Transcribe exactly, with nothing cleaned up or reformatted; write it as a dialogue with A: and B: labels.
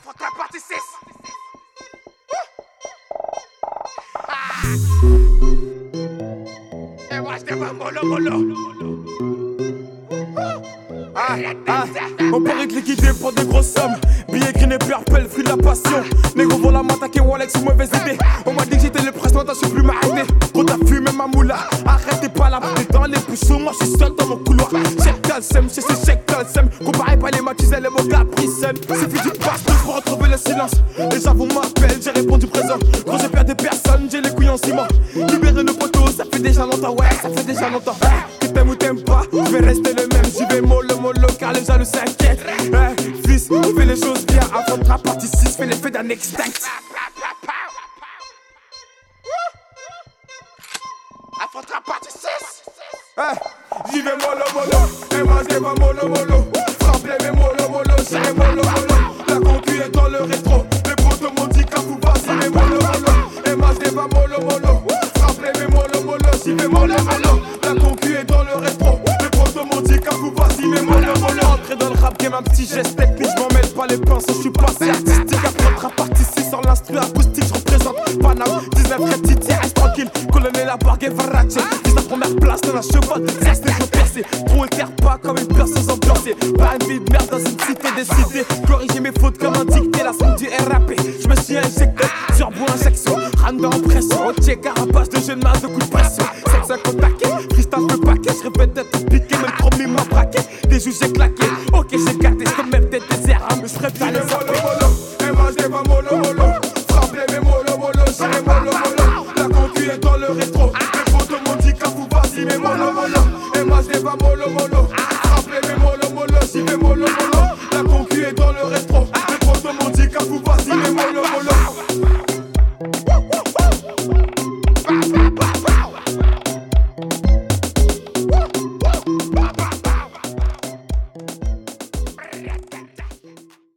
A: Affronte la partie six. Et moi je devant mollo mollo.
B: Ah, ah, on paraît de liquider pour des grosses sommes. Billets green et purple, fruit de la passion. Négro vont la m'attaquer, Walex, une mauvaise idée. On m'a dit que j'étais le président, t'as su plus m'arrêter. Gros t'as fumé ma moula, arrêtez pas la t'es dans les bouchons, moi je suis seul dans mon couloir. Check Calcem, je sais check Calcem. Comparez pas les maquiselles, les mots capricènes. Suffit du passe pour retrouver le silence. Les gens vous m'appellent, j'ai répondu présent. Quand j'ai perdu personne, j'ai les couilles en ciment. Libérer le poteau, ça fait déjà longtemps, ouais, ça fait déjà longtemps. Que t'aimes ou t'aimes pas, je vais rester le même. J'y vais mollo mollo car les jaloux s'inquiètent. Eh, fils, on fait les choses bien. Avant de la partie six, fais l'effet d'un extinct.
A: Affronte la partie six.
B: Eh, j'y vais mollo mollo. Et moi je vais mollo mollo. Frappe mes mollo mollo, j'y vais mollo mollo. La concu est dans le rétro. Les potos m'ont dit qu'à vous vas-y mes mollo mollo. Et moi je vais mollo mollo. Frappe mes mollo mollo, j'y vais mollo mollo. La concu est dans le rétro. Les potos m'ont dit qu'à vous vas-y mes mollo mollo. Entrer dans le rap game, un petit geste technique. Je m'en mêle pas les pinceaux, je suis passé artistique. Apprendre à partie six sur l'instru acoustique. Je représente Paname, dix-neuf Titi, reste tranquille. Colonel la bargue et Varache. Vise la première place dans la cheval de test. Les yeux percés, trop éclaire pas comme une perceuse ambiancée. Pas une vie de merde dans une cité décidée. Corriger mes fautes comme un dicté, la sonde du R A P. Je me suis injecté, turbo injection. Randa en pression, ok, carapace de jeune masse de coups de pression. sept cinq au taquet, freestyle le paquet. Je répète d'être piqué, mais le premier m'a braqué. Des juges j'ai claqué, ok j'ai gâté, je peux même tête des airs. Je ferais bien les